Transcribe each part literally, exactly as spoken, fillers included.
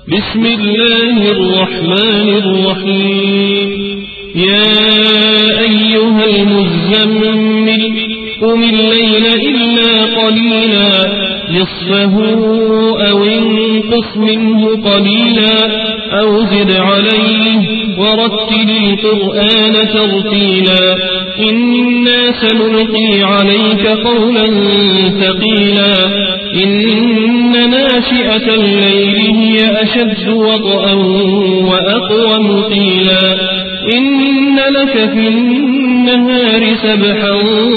بسم الله الرحمن الرحيم يا أيها المزمل قم الليل إلا قليلا نصفه أو انقص منه قليلا أو زد عليه ورتل القرآن ترتيلا إنا سنلقي عليك قولا ثقيلا إن ناشئة الليل هي أشد وطئا وأقوم قيلا إن لك في النهار سبحا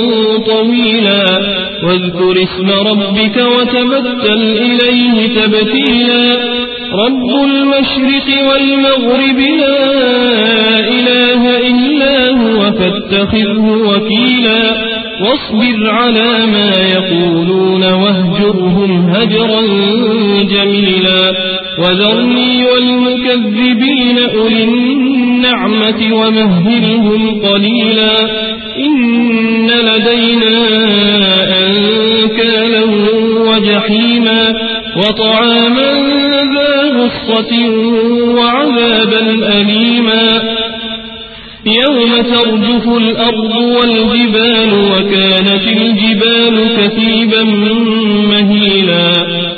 طويلا واذكر اسم ربك وتبتل إليه تبتيلا رب المشرق والمغرب لا إله إلا هو فاتخذه وكيلا واصبر على ما يقولون واهجرهم هجرا جميلا وذرني والمكذبين أولي النعمة ومهلهم قليلا إن لدينا أنكالا وجحيما وطعاما ذا غصة وعذابا أليما يوم ترجف الأرض والجبال وكانت الجبال كثيبا مهيلا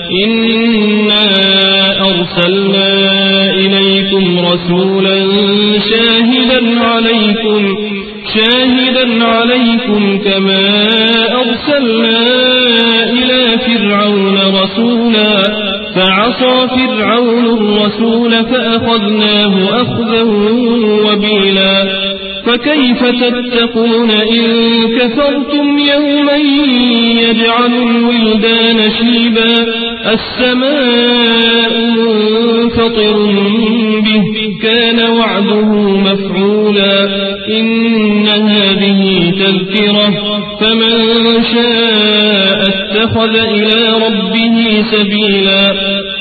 إنا أرسلنا إليكم رسولا شاهدا عليكم شاهدا عليكم كما أرسلنا إلى فرعون رسولا فعصى فرعون الرسول فأخذناه أخذا وبيلا فكيف تتقون إن كفرتم يوما يجعل الولدان شيبا السماء منفطر به كان وعده مفعولا إن هذه تذكرة فمن شاء اتخذ إلى ربه سبيلا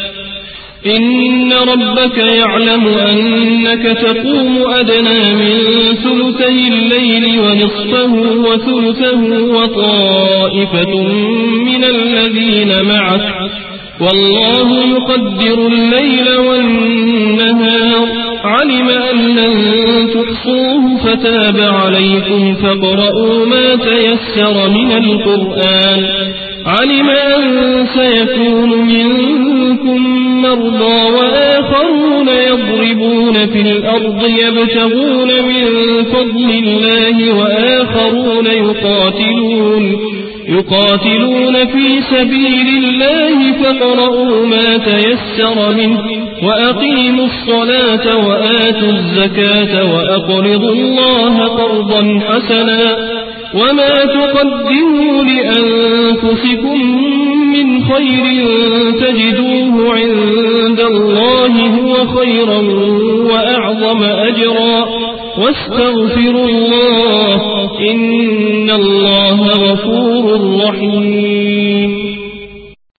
إن ربك يعلم أنك تقوم أدنى من ثلثي الليل ونصفه وثلثه وطائفة من الذين معك والله يقدر الليل والنهار علم أن لن تحصوه فتاب عليكم فاقرؤوا ما تيسر من القرآن علم أن سيكون منكم مرضى وآخرون يضربون في الأرض يبتغون من فضل الله وآخرون يقاتلون يقاتلون في سبيل الله فاقرؤوا ما تيسر منه وأقيموا الصلاة وآتوا الزكاة وأقرضوا الله قرضا حسنا وما تقدموا لأنفسكم من خير تجدوه عند الله هو خيرا وأعظم أجرا واستغفروا الله إن الله غفور رحيم